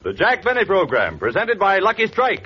The Jack Benny Program, presented by Lucky Strike.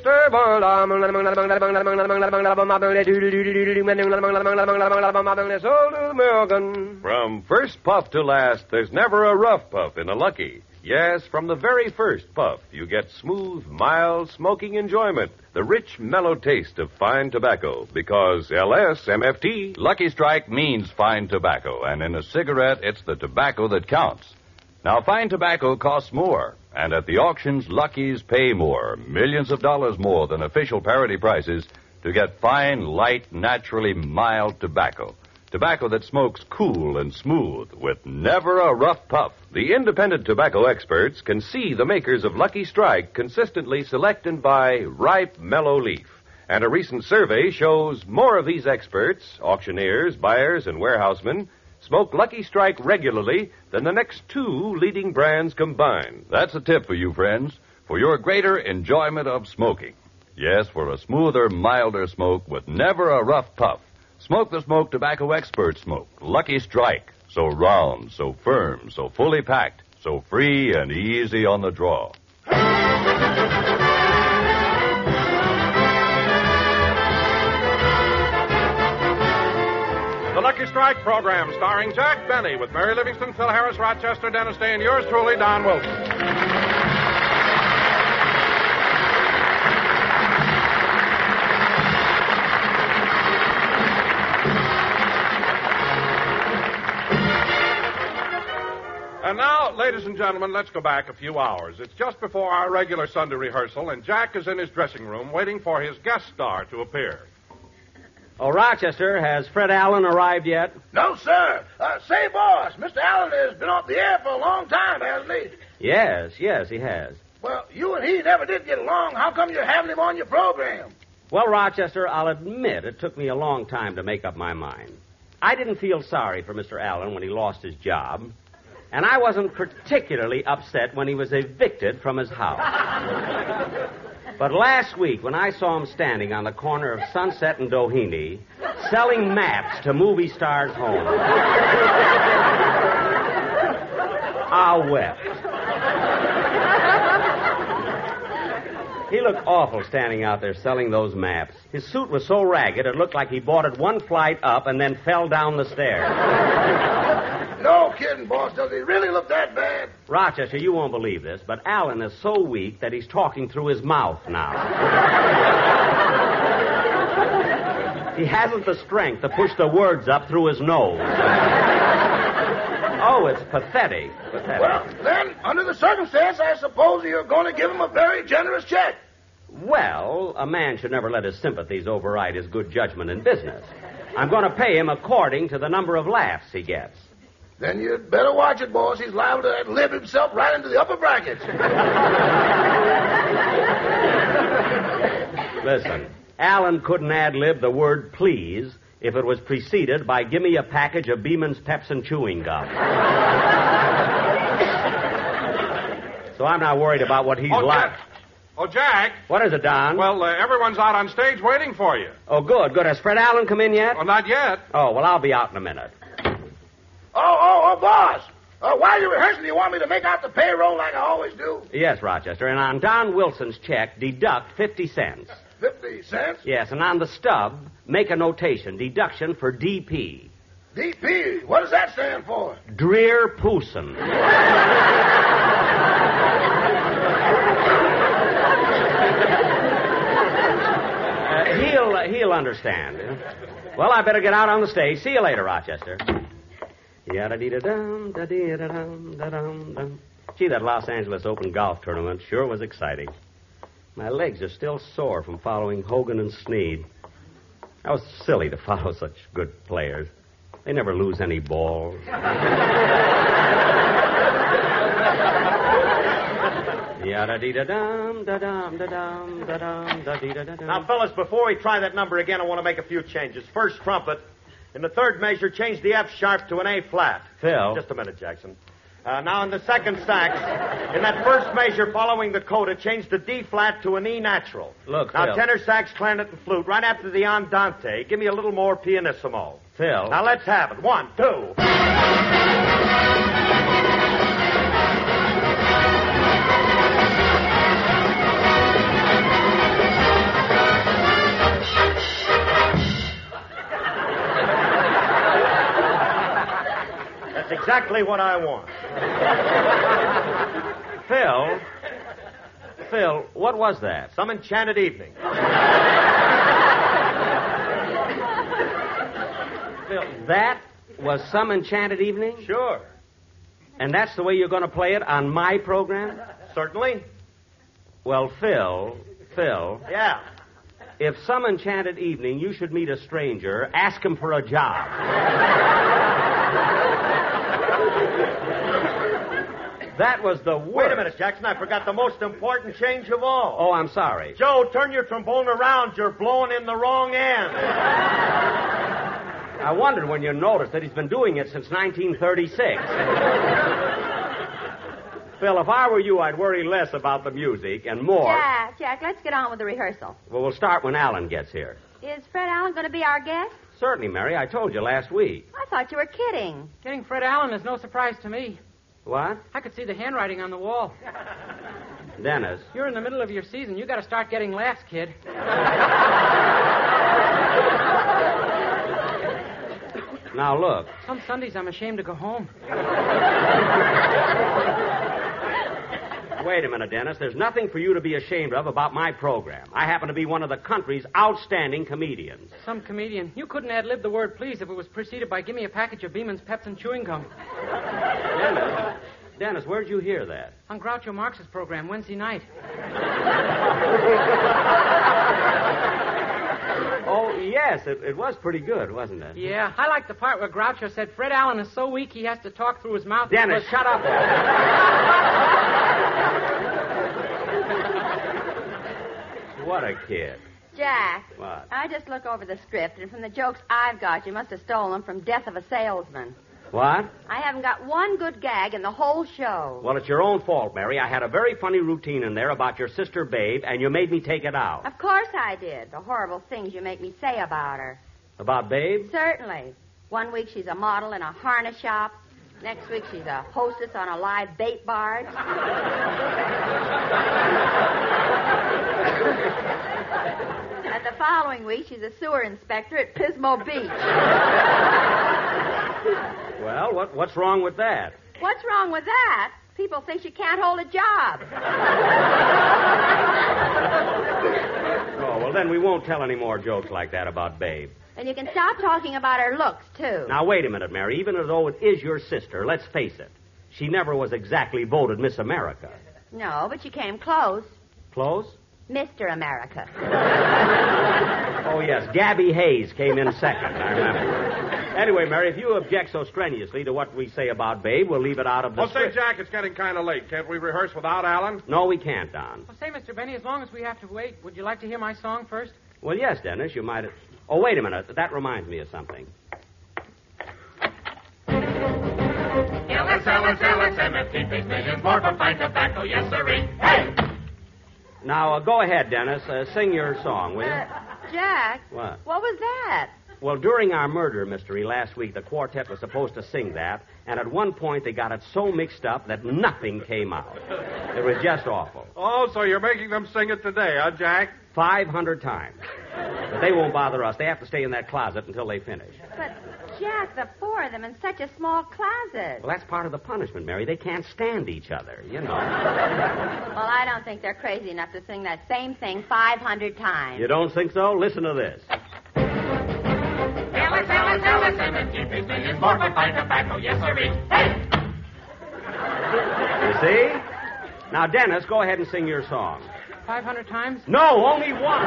From first puff to last, there's never a rough puff in a Lucky. Yes, from the very first puff, you get smooth, mild, smoking enjoyment. The rich, mellow taste of fine tobacco. Because LSMFT, Lucky Strike means fine tobacco. And in a cigarette, it's the tobacco that counts. Now, fine tobacco costs more. And at the auctions, Lucky's pay more. Millions of dollars more than official parity prices to get fine, light, naturally mild tobacco. Tobacco that smokes cool and smooth with never a rough puff. The independent tobacco experts can see the makers of Lucky Strike consistently select and buy ripe, mellow leaf. And a recent survey shows more of these experts, auctioneers, buyers, and warehousemen, smoke Lucky Strike regularly than the next two leading brands combined. That's a tip for you, friends, for your greater enjoyment of smoking. Yes, for a smoother, milder smoke with never a rough puff. Smoke the smoke tobacco experts smoke. Lucky Strike. So round, so firm, so fully packed, so free and easy on the draw. The Lucky Strike program, starring Jack Benny, with Mary Livingston, Phil Harris, Rochester, Dennis Day, and yours truly, Don Wilson. And now, ladies and gentlemen, let's go back a few hours. It's just before our regular Sunday rehearsal, and Jack is in his dressing room waiting for his guest star to appear. Oh, Rochester, has Fred Allen arrived yet? No, sir. Say, boss, Mr. Allen has been off the air for a long time, hasn't he? Yes, he has. Well, you and he never did get along. How come you're having him on your program? Well, Rochester, I'll admit it took me a long time to make up my mind. I didn't feel sorry for Mr. Allen when he lost his job. And I wasn't particularly upset when he was evicted from his house. But last week, when I saw him standing on the corner of Sunset and Doheny, selling maps to movie stars' homes, I wept. He looked awful standing out there selling those maps. His suit was so ragged, it looked like he bought it one flight up and then fell down the stairs. No kidding, boss. Does he really look that bad? Rochester, you won't believe this, but Allen is so weak that he's talking through his mouth now. He hasn't the strength to push the words up through his nose. Oh, it's pathetic. Well, then, under the circumstance, I suppose you're going to give him a very generous check. Well, a man should never let his sympathies override his good judgment in business. I'm going to pay him according to the number of laughs he gets. Then you'd better watch it, boss. He's liable to live himself right into the upper brackets. Listen, Allen couldn't ad-lib the word please if it was preceded by give me a package of Beeman's Pepsin chewing gum. So I'm not worried about what he's like. Oh, Jack. What is it, Don? Well, everyone's out on stage waiting for you. Oh, good. Has Fred Allen come in yet? Well, not yet. Oh, well, I'll be out in a minute. Oh, boss. While you're rehearsing, you want me to make out the payroll like I always do? Yes, Rochester. And on Don Wilson's check, deduct 50 cents. 50 cents? Yes, and on the stub, make a notation. Deduction for DP. DP? What does that stand for? Dreer Pooson. He'll understand. Well, I better get out on the stage. See you later, Rochester. Yada-dee-da-dum, da-dee-da-dum, da-dum-dum. Gee, that Los Angeles Open golf tournament sure was exciting. My legs are still sore from following Hogan and Snead. That was silly to follow such good players. They never lose any balls. Yada-dee-da-dum, da-dum, da-dum, da-dum, da-dee-da-dum. Now, fellas, before we try that number again, I want to make a few changes. First trumpet. In the third measure, change the F sharp to an A flat. Phil. Just a minute, Jackson. Now, in the second sax, in that first measure following the coda, change the D flat to an E natural. Look, now, Phil. tenor sax, clarinet, and flute. Right after the andante, give me a little more pianissimo. Phil. Now, let's have it. 1, 2. exactly what I want. Phil, what was that? Some enchanted evening. Phil, that was Some Enchanted Evening? Sure. And that's the way you're going to play it on my program? Certainly. Well, Phil, Yeah. if Some Enchanted Evening you should meet a stranger, ask him for a job. That was the worst. Wait a minute, Jackson. I forgot the most important change of all. Oh, I'm sorry. Joe, turn your trombone around. You're blowing in the wrong end. I wondered when you noticed that he's been doing it since 1936. Phil, if I were you, I'd worry less about the music and more... Jack, let's get on with the rehearsal. Well, we'll start when Alan gets here. Is Fred Allen going to be our guest? Certainly, Mary. I told you last week. I thought you were kidding. Getting Fred Allen is no surprise to me. What? I could see the handwriting on the wall. Dennis. You're in the middle of your season. You got to start getting laughs, kid. Now, look. Some Sundays I'm ashamed to go home. Wait a minute, Dennis. There's nothing for you to be ashamed of about my program. I happen to be one of the country's outstanding comedians. Some comedian. You couldn't ad-lib the word please if it was preceded by give me a package of Beeman's Pepsin chewing gum. Dennis, where'd you hear that? On Groucho Marx's program Wednesday night. Oh, yes. It was pretty good, wasn't it? Yeah, I like the part where Groucho said Fred Allen is so weak he has to talk through his mouth. Dennis, shut up. What a kid. Jack. What? I just look over the script, and from the jokes I've got, you must have stolen them from Death of a Salesman. What? I haven't got one good gag in the whole show. Well, it's your own fault, Mary. I had a very funny routine in there about your sister Babe, and you made me take it out. Of course I did. The horrible things you make me say about her. About Babe? Certainly. One week she's a model in a harness shop. Next week she's a hostess on a live bait barge. And the following week she's a sewer inspector at Pismo Beach. Well, what's wrong with that? What's wrong with that? People think she can't hold a job. Oh, well, then we won't tell any more jokes like that about Babe. And you can stop talking about her looks, too. Now, wait a minute, Mary. Even though it is your sister, let's face it. She never was exactly voted Miss America. No, but she came close. Close? Mr. America. Oh, yes. Gabby Hayes came in second, I remember. Anyway, Mary, if you object so strenuously to what we say about Babe, we'll leave it out of the Well, say, script. Jack, it's getting kind of late. Can't we rehearse without Alan? No, we can't, Don. Well, say, Mr. Benny, as long as we have to wait, would you like to hear my song first? Well, yes, Dennis, you might... Oh, wait a minute. That reminds me of something. Ellis, MFT pays millions more for fine tobacco, yes, sirree. Hey! Now, go ahead, Dennis. Sing your song, will you? Jack. What? What was that? Well, during our murder mystery last week, the quartet was supposed to sing that, and at one point they got it so mixed up that nothing came out. It was just awful. Oh, so you're making them sing it today, huh, Jack? 500 times. But they won't bother us. They have to stay in that closet until they finish. But, Jack, the four of them in such a small closet. Well, that's part of the punishment, Mary. They can't stand each other, you know. Well, I don't think they're crazy enough to sing that same thing 500 times. You don't think so? Listen to this. Ellis, MFT pays millions more for fine tobacco, yes, sirree. Hey! You see? Now, Dennis, go ahead and sing your song. 500 times? No, only one.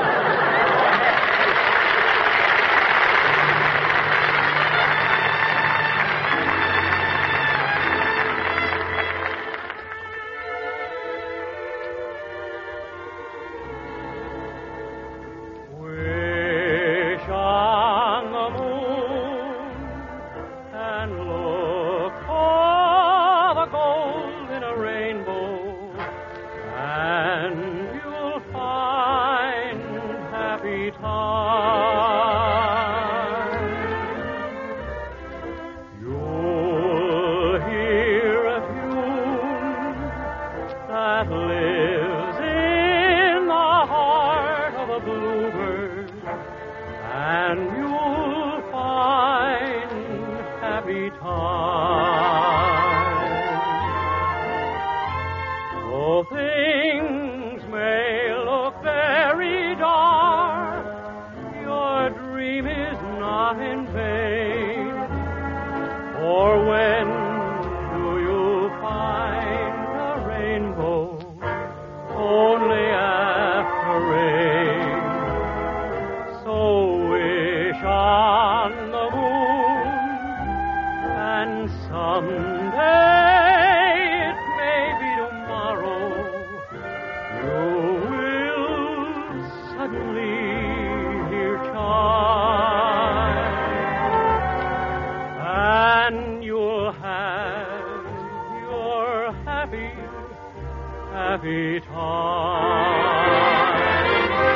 Wish on the moon and look for the gold in a rainbow, and you'll find happiness Though things may look very dark, your dream is not in vain. For when do you find a rainbow? Only after rain. So wish on the moon, and someday, it may be tomorrow, you will suddenly hear chime, and you'll have your happy time.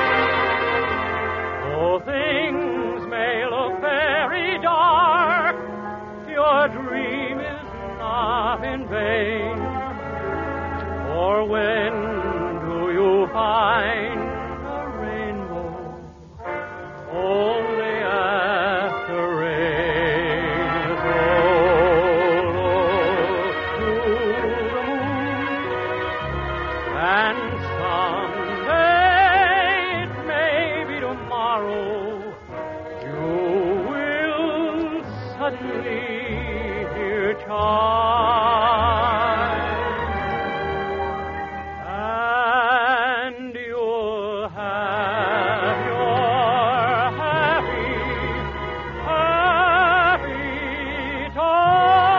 Though things may look very dark, your dream is not in vain. For when do you find a rainbow? Only after rain. So look to the moon, and someday, it may be tomorrow, you will suddenly hear chime, and you'll have your happy time.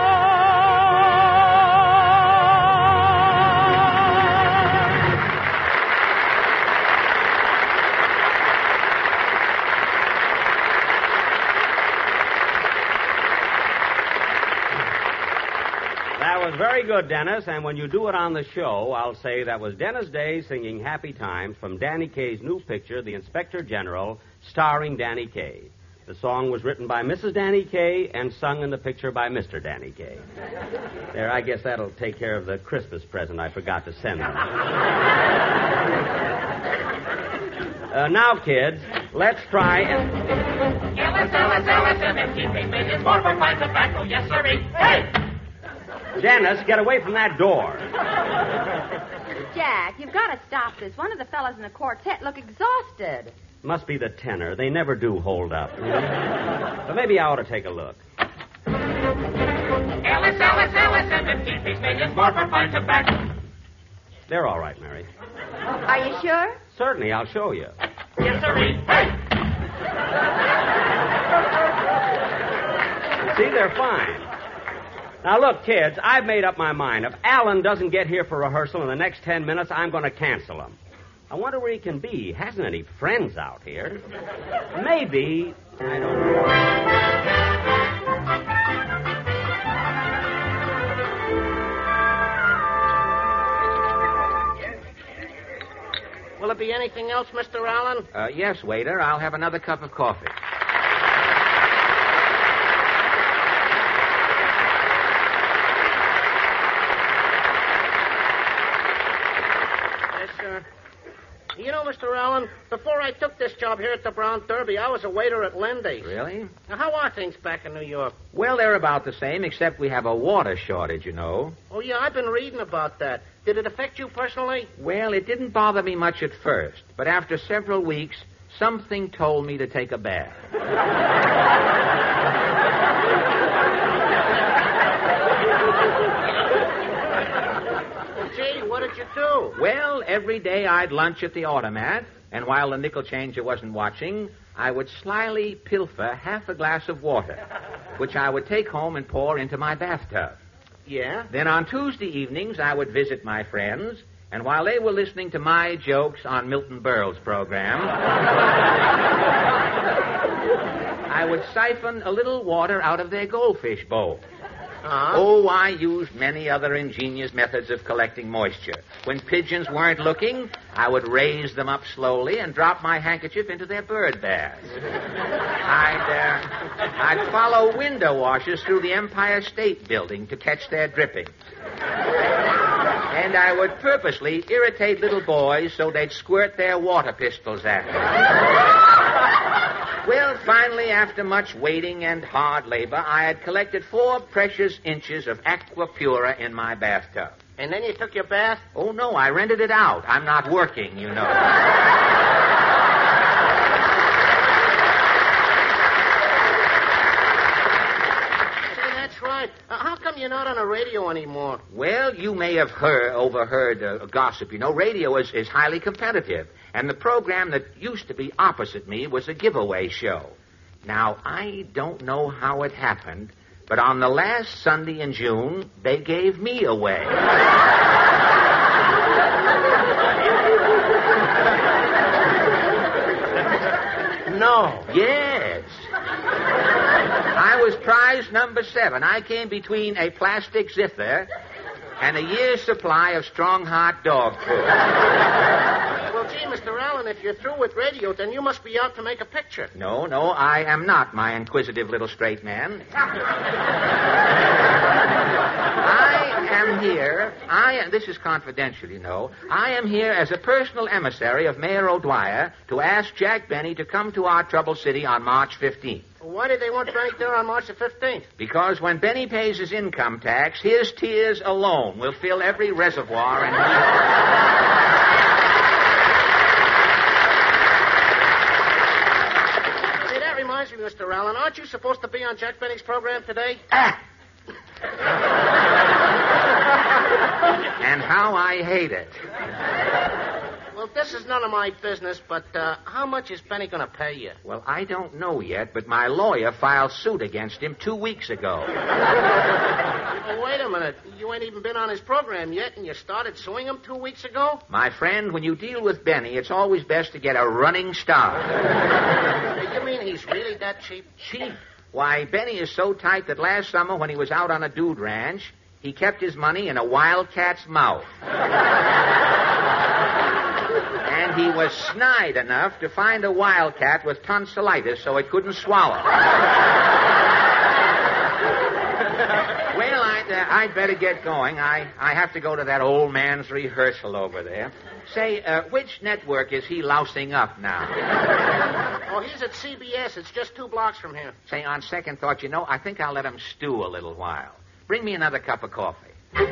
That was very good, Dennis, and when you do it on the show, I'll say that was Dennis Day singing Happy Times from Danny Kaye's new picture, The Inspector General, starring Danny Kaye. The song was written by Mrs. Danny Kaye and sung in the picture by Mr. Danny Kaye. There, I guess that'll take care of the Christmas present I forgot to send them. Now, kids, let's try and... LSMFT pays millions more for fine tobacco. Yes, sirree. Hey! Dennis, get away from that door. Jack, you've got to stop this. One of the fellas in the quartet look exhausted. Must be the tenor. They never do hold up. But maybe I ought to take a look. LSMFT pays millions more for fine tobacco. They're all right, Mary. Are you sure? Certainly, I'll show you. Yes, sirree. Hey! See, they're fine. Now, look, kids, I've made up my mind. If Alan doesn't get here for rehearsal in the next 10 minutes, I'm going to cancel him. I wonder where he can be. He hasn't any friends out here. Maybe, I don't know. Will it be anything else, Mr. Allen? Yes, waiter. I'll have another cup of coffee. You know, Mr. Allen, before I took this job here at the Brown Derby, I was a waiter at Lindy's. Really? Now, how are things back in New York? Well, they're about the same, except we have a water shortage, you know. Oh, yeah, I've been reading about that. Did it affect you personally? Well, it didn't bother me much at first, but after several weeks, something told me to take a bath. Gee, what did you do? Well, every day I'd lunch at the automat, and while the nickel changer wasn't watching, I would slyly pilfer half a glass of water, which I would take home and pour into my bathtub. Yeah? Then on Tuesday evenings, I would visit my friends, and while they were listening to my jokes on Milton Berle's program, I would siphon a little water out of their goldfish bowl. Uh-huh. Oh, I used many other ingenious methods of collecting moisture. When pigeons weren't looking, I would raise them up slowly and drop my handkerchief into their bird baths. I'd follow window washers through the Empire State Building to catch their dripping. And I would purposely irritate little boys so they'd squirt their water pistols at me. Well, finally, after much waiting and hard labor, I had collected 4 precious inches of aqua pura in my bathtub. And then you took your bath? Oh, no, I rented it out. I'm not working, you know. Right. How come you're not on the radio anymore? Well, you may have overheard gossip. You know, radio is highly competitive. And the program that used to be opposite me was a giveaway show. Now, I don't know how it happened, but on the last Sunday in June, they gave me away. No. Yes. I was prize number 7. I came between a plastic zither and a year's supply of strong, hot dog food. Well, gee, Mr. Allen, if you're through with radio, then you must be out to make a picture. No, I am not, my inquisitive little straight man. I am here. This is confidential, you know. I am here as a personal emissary of Mayor O'Dwyer to ask Jack Benny to come to our troubled city on March 15th. Why did they want Benny there on March the 15th? Because when Benny pays his income tax, his tears alone will fill every reservoir and... Hey, that reminds me, Mr. Allen, aren't you supposed to be on Jack Benny's program today? And how I hate it. Well, this is none of my business, but how much is Benny going to pay you? Well, I don't know yet, but my lawyer filed suit against him 2 weeks ago. Oh, wait a minute. You ain't even been on his program yet, and you started suing him 2 weeks ago? My friend, when you deal with Benny, it's always best to get a running start. You mean he's really that cheap? Cheap? Why, Benny is so tight that last summer when he was out on a dude ranch, he kept his money in a wildcat's mouth. And he was snide enough to find a wildcat with tonsillitis so it couldn't swallow. Well, I'd better get going. I have to go to that old man's rehearsal over there. Say, which network is he lousing up now? Oh, he's at CBS. It's just 2 blocks from here. Say, on second thought, you know, I think I'll let him stew a little while. Bring me another cup of coffee.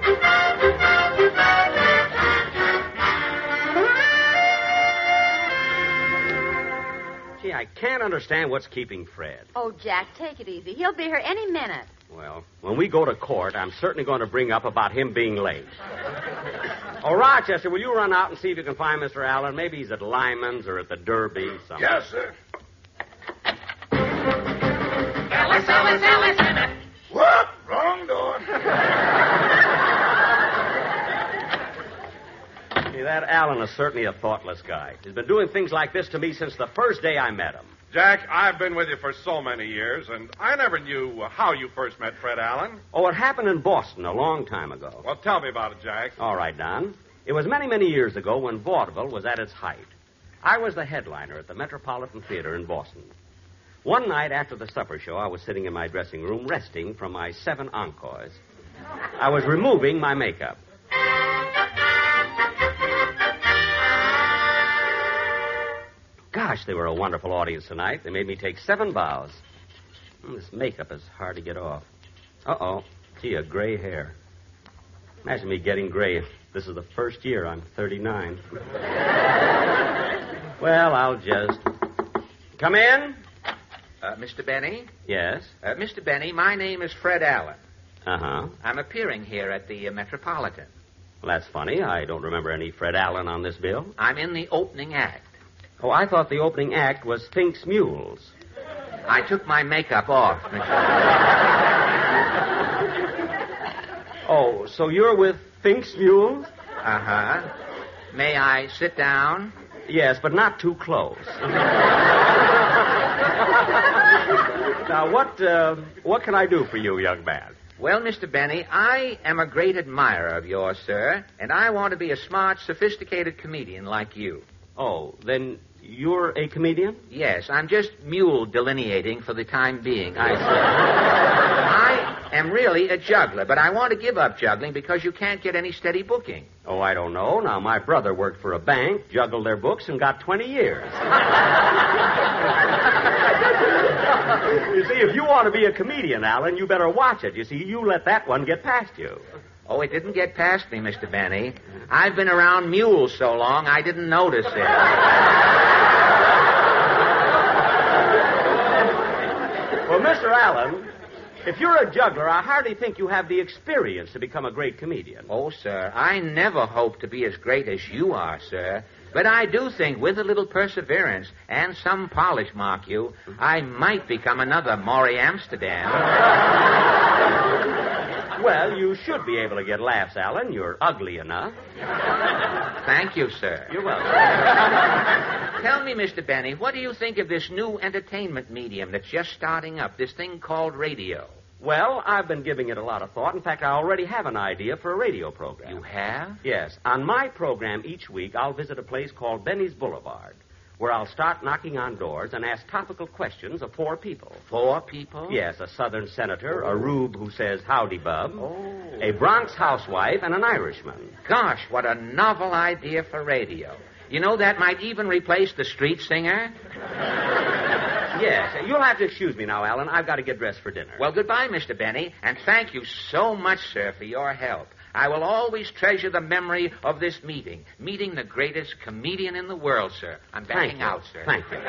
Gee, I can't understand what's keeping Fred. Oh, Jack, take it easy. He'll be here any minute. Well, when we go to court, I'm certainly going to bring up about him being late. Oh, Rochester, will you run out and see if you can find Mr. Allen? Maybe he's at Lyman's or at the Derby. Something. Yes, sir. Ellis, Whoop! Wrong door. See, that Allen is certainly a thoughtless guy. He's been doing things like this to me since the first day I met him. Jack, I've been with you for so many years, and I never knew how you first met Fred Allen. Oh, it happened in Boston a long time ago. Well, tell me about it, Jack. All right, Don. It was many, many years ago when vaudeville was at its height. I was the headliner at the Metropolitan Theater in Boston. One night after the supper show, I was sitting in my dressing room resting from my 7 encores. I was removing my makeup. Gosh, they were a wonderful audience tonight. They made me take 7 bows. This makeup is hard to get off. Uh-oh. Gee, a gray hair. Imagine me getting gray. This is the first year I'm 39. Well, I'll just... Come in. Mr. Benny? Yes? Mr. Benny, my name is Fred Allen. Uh-huh. I'm appearing here at the Metropolitan. Well, that's funny. I don't remember any Fred Allen on this bill. I'm in the opening act. Oh, I thought the opening act was Fink's Mules. I took my makeup off, Mr. Oh, so you're with Fink's Mules? Uh-huh. May I sit down? Yes, but not too close. Now, what can I do for you, young man? Well, Mr. Benny, I am a great admirer of yours, sir, and I want to be a smart, sophisticated comedian like you. Oh, then you're a comedian? Yes, I'm just mule delineating for the time being, I say. I am really a juggler, but I want to give up juggling because you can't get any steady booking. Oh, I don't know. Now, my brother worked for a bank, juggled their books, and got 20 years. You see, if you want to be a comedian, Alan, you better watch it. You see, you let that one get past you. Oh, it didn't get past me, Mr. Benny. I've been around mules so long, I didn't notice it. Well, Mr. Allen, if you're a juggler, I hardly think you have the experience to become a great comedian. Oh, sir, I never hope to be as great as you are, sir. But I do think with a little perseverance and some polish, mark you, I might become another Maury Amsterdam. Well, you should be able to get laughs, Allen. You're ugly enough. Thank you, sir. You're welcome. Tell me, Mr. Benny, what do you think of this new entertainment medium that's just starting up, this thing called radio? Well, I've been giving it a lot of thought. In fact, I already have an idea for a radio program. You have? Yes. On my program each week, I'll visit a place called Benny's Boulevard, where I'll start knocking on doors and ask topical questions of 4 people. 4 people? Yes, a Southern senator, a rube who says howdy, bub, a Bronx housewife, and an Irishman. Gosh, what a novel idea for radio. You know, that might even replace the street singer. Yes, you'll have to excuse me now, Alan. I've got to get dressed for dinner. Well, goodbye, Mr. Benny, and thank you so much, sir, for your help. I will always treasure the memory of this meeting the greatest comedian in the world, sir. I'm backing out, sir. Thank you.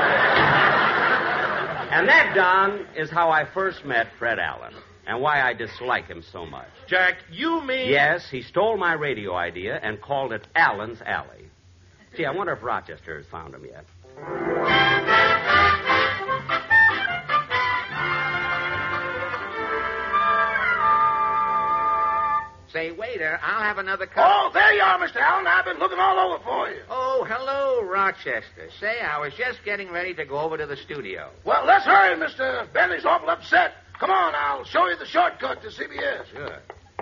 And that, Don, is how I first met Fred Allen, and why I dislike him so much. Jack, you mean... Yes, he stole my radio idea and called it Allen's Alley. Gee, I wonder if Rochester has found him yet. Say, waiter, I'll have another cup. Oh, there you are, Mr. Allen. I've been looking all over for you. Oh, hello, Rochester. Say, I was just getting ready to go over to the studio. Well, let's hurry, Mr. Bentley's awful upset. Come on, I'll show you the shortcut to CBS. Sure.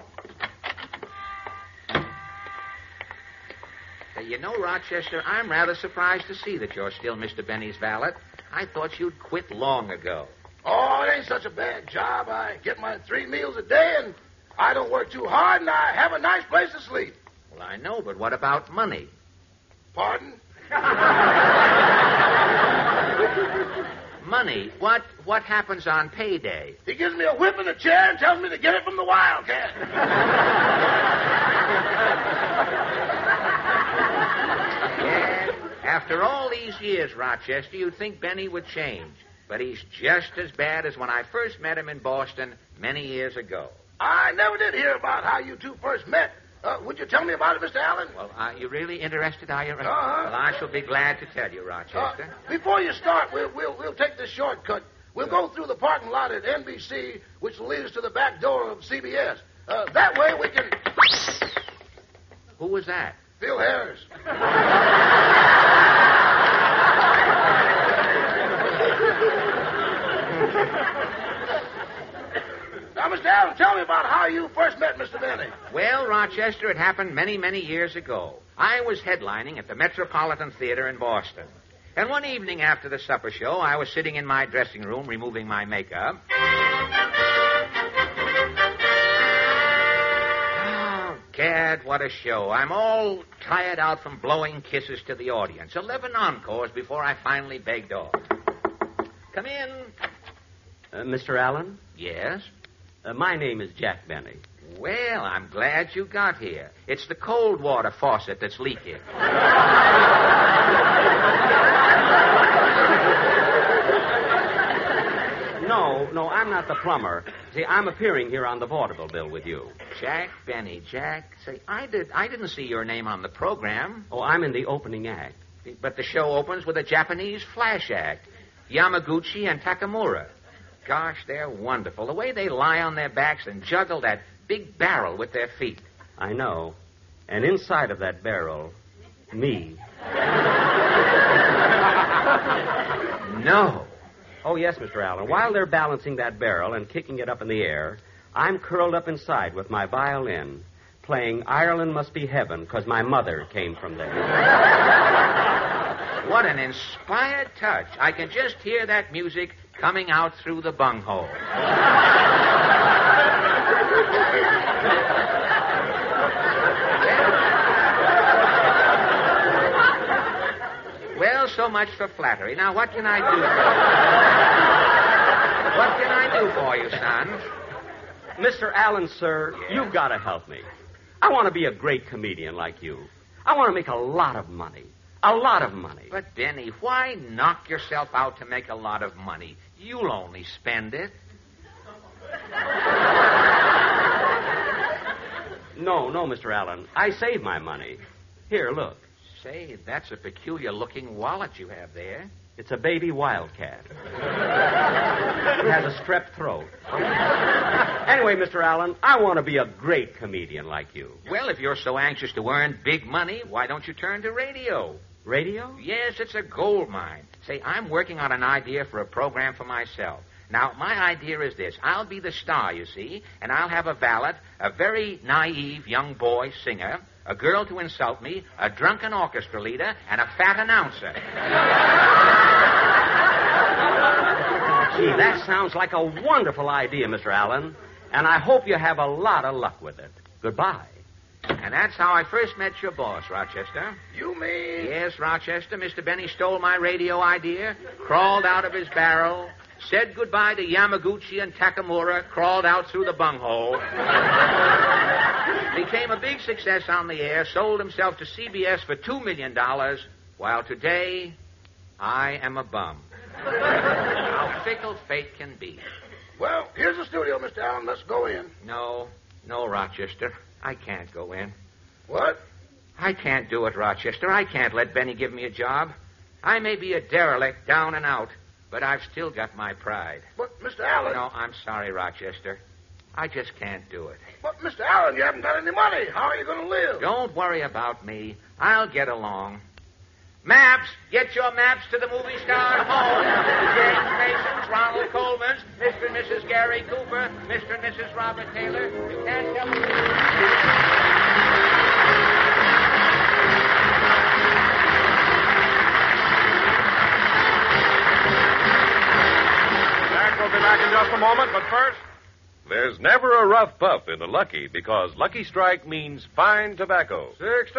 You know, Rochester, I'm rather surprised to see that you're still Mr. Benny's valet. I thought you'd quit long ago. Oh, it ain't such a bad job. I get my 3 meals a day, and I don't work too hard, and I have a nice place to sleep. Well, I know, but what about money? Pardon? Money? What happens on payday? He gives me a whip and a chair and tells me to get it from the Wildcat. After all these years, Rochester, you'd think Benny would change. But he's just as bad as when I first met him in Boston many years ago. I never did hear about how you two first met. Would you tell me about it, Mr. Allen? Well, are you really interested, are you? Uh-huh. Well, I shall be glad to tell you, Rochester. Before you start, we'll take this shortcut. We'll go through the parking lot at NBC, which will lead us to the back door of CBS. That way we can... Who was that? Phil Harris. Now, Mr. Allen, tell me about how you first met Mr. Benny. Well, Rochester, it happened many, many years ago. I was headlining at the Metropolitan Theater in Boston. And one evening after the supper show, I was sitting in my dressing room removing my makeup. Oh, Gad, what a show. I'm all tired out from blowing kisses to the audience. 11 encores before I finally begged off. Come in. Mr. Allen? Yes? My name is Jack Benny. Well, I'm glad you got here. It's the cold water faucet that's leaking. No, I'm not the plumber. See, I'm appearing here on the vaudeville bill with you. Jack Benny, Jack. Say, I didn't see your name on the program. Oh, I'm in the opening act. But the show opens with a Japanese flash act. Yamaguchi and Takamura. Gosh, they're wonderful. The way they lie on their backs and juggle that big barrel with their feet. I know. And inside of that barrel, me. No. Oh, yes, Mr. Allen. While they're balancing that barrel and kicking it up in the air, I'm curled up inside with my violin, playing Ireland Must Be Heaven, because my mother came from there. What an inspired touch. I can just hear that music coming out through the bunghole. Well, so much for flattery. Now, what can I do? What can I do for you, son? Mr. Allen, sir, Yes? you've got to help me. I want to be a great comedian like you. I want to make a lot of money. A lot of money. But, Benny, why knock yourself out to make a lot of money? You'll only spend it. No, Mr. Allen. I save my money. Here, look. Say, that's a peculiar-looking wallet you have there. It's a baby wildcat. It has a strep throat. Anyway, Mr. Allen, I want to be a great comedian like you. Well, if you're so anxious to earn big money, why don't you turn to radio? Radio? Yes, it's a gold mine. Say, I'm working on an idea for a program for myself. Now, my idea is this. I'll be the star, you see, and I'll have a valet, a very naive young boy singer, a girl to insult me, a drunken orchestra leader, and a fat announcer. Gee, that sounds like a wonderful idea, Mr. Allen, and I hope you have a lot of luck with it. Goodbye. And that's how I first met your boss, Rochester. You mean? Yes, Rochester. Mr. Benny stole my radio idea, crawled out of his barrel, said goodbye to Yamaguchi and Takamura, crawled out through the bunghole, became a big success on the air, sold himself to CBS for $2 million, while today I am a bum. How fickle fate can be. Well, here's the studio, Mr. Allen. Let's go in. No, Rochester. I can't go in. What? I can't do it, Rochester. I can't let Benny give me a job. I may be a derelict, down and out, but I've still got my pride. But, Mr. Allen... No, I'm sorry, Rochester. I just can't do it. But, Mr. Allen, you haven't got any money. How are you going to live? Don't worry about me. I'll get along. Maps! Get your maps to the movie star home. James Mason's, Ronald Coleman's, Mr. and Mrs. Gary Cooper, Mr. and Mrs. Robert Taylor. You can't tell me... Jack will be back in just a moment, but first... There's never a rough puff in a Lucky because Lucky Strike means fine tobacco.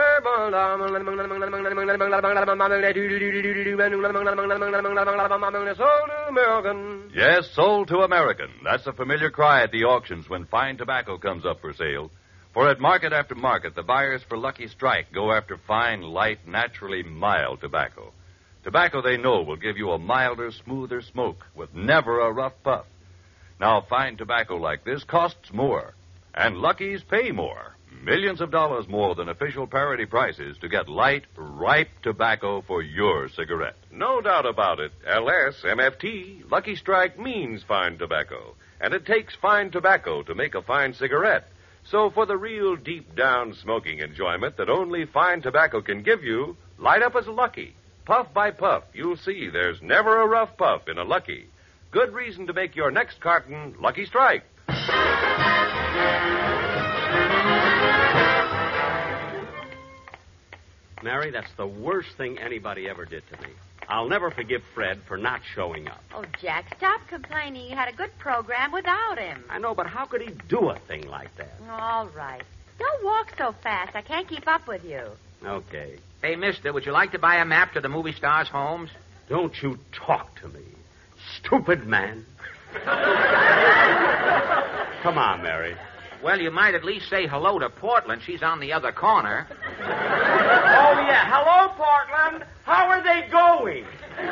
Yes, sold to American. That's a familiar cry at the auctions when fine tobacco comes up for sale. For at market after market, the buyers for Lucky Strike go after fine, light, naturally mild tobacco. Tobacco they know will give you a milder, smoother smoke with never a rough puff. Now, fine tobacco like this costs more, and Lucky's pay more. Millions of dollars more than official parity prices to get light, ripe tobacco for your cigarette. No doubt about it. LSMFT, Lucky Strike means fine tobacco, and it takes fine tobacco to make a fine cigarette. So for the real deep-down smoking enjoyment that only fine tobacco can give you, light up as a Lucky. Puff by puff, you'll see there's never a rough puff in a Lucky. Good reason to make your next carton Lucky Strike. Mary, that's the worst thing anybody ever did to me. I'll never forgive Fred for not showing up. Oh, Jack, stop complaining. You had a good program without him. I know, but how could he do a thing like that? All right. Don't walk so fast. I can't keep up with you. Okay. Hey, mister, would you like to buy a map to the movie stars' homes? Don't you talk to me. Stupid man. Come on, Mary. Well, you might at least say hello to Portland. She's on the other corner. Oh, yeah. Hello, Portland. How are they going?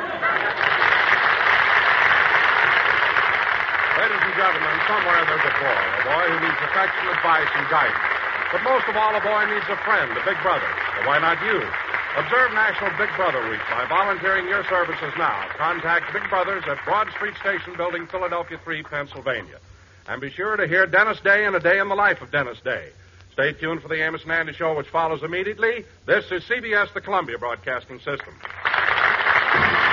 Ladies and gentlemen, somewhere there's a boy who needs affection, advice, and guidance. But most of all, a boy needs a friend, a big brother. So why not you? Observe National Big Brother Week by volunteering your services now. Contact Big Brothers at Broad Street Station Building, Philadelphia 3, Pennsylvania. And be sure to hear Dennis Day and A Day in the Life of Dennis Day. Stay tuned for the Amos and Andy Show, which follows immediately. This is CBS, the Columbia Broadcasting System.